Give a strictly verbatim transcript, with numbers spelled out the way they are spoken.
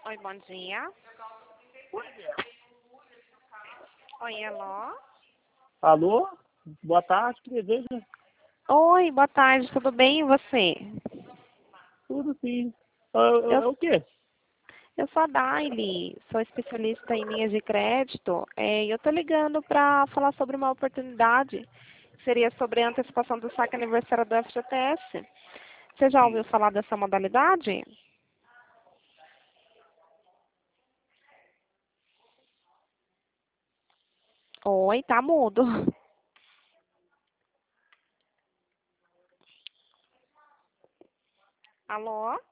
Oi, bom dia. Oi, alô? Alô? Boa tarde, que deseja? Oi, boa tarde, tudo bem e você? Tudo sim. É, é, Eu, é o quê? eu sou a Daily, sou especialista em linhas de crédito é, e eu tô ligando para falar sobre uma oportunidade que seria sobre a antecipação do saque aniversário do F G T S. Você já ouviu falar dessa modalidade? Oi, tá mudo. Alô?